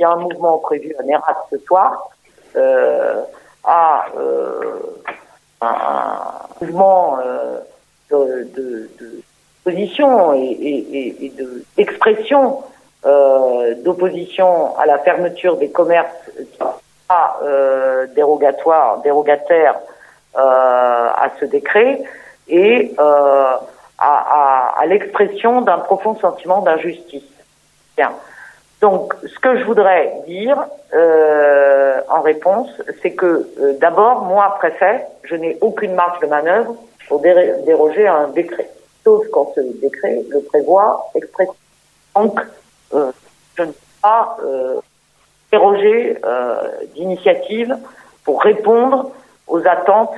Il y a un mouvement prévu à Nérat ce soir, un mouvement de position et d'expression d'opposition à la fermeture des commerces dérogataires à ce décret et à l'expression d'un profond sentiment d'injustice. Bien. Donc, ce que je voudrais dire en réponse, c'est que d'abord, moi, préfet, je n'ai aucune marge de manœuvre pour déroger à un décret, sauf quand ce décret le prévoit expressément. Donc, je ne peux pas déroger d'initiative pour répondre aux attentes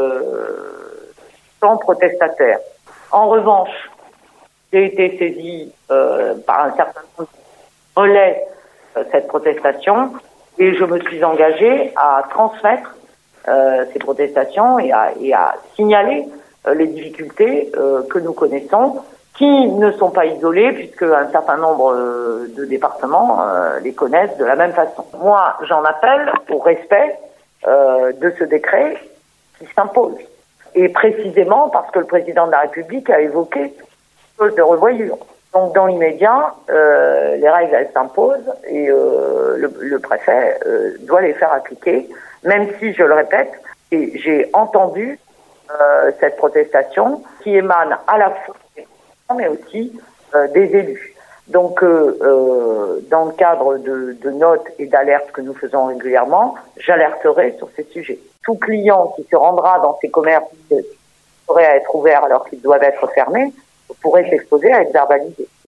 sans protestataires. En revanche, j'ai été saisi par un certain nombre de relais cette protestation et je me suis engagée à transmettre ces protestations et à signaler les difficultés que nous connaissons, qui ne sont pas isolées puisque un certain nombre de départements les connaissent de la même façon. Moi, j'en appelle au respect de ce décret qui s'impose. Et précisément parce que le président de la République a évoqué chose de revoyure. Donc dans l'immédiat, les règles elles s'imposent et le préfet doit les faire appliquer, même si, je le répète, j'ai entendu cette protestation qui émane à la fois des gens, mais aussi des élus. Donc dans le cadre de notes et d'alertes que nous faisons régulièrement, j'alerterai sur ces sujets. Tout client qui se rendra dans ces commerces qui auraient à être ouverts alors qu'ils doivent être fermés pourrait s'exposer à être verbalisé.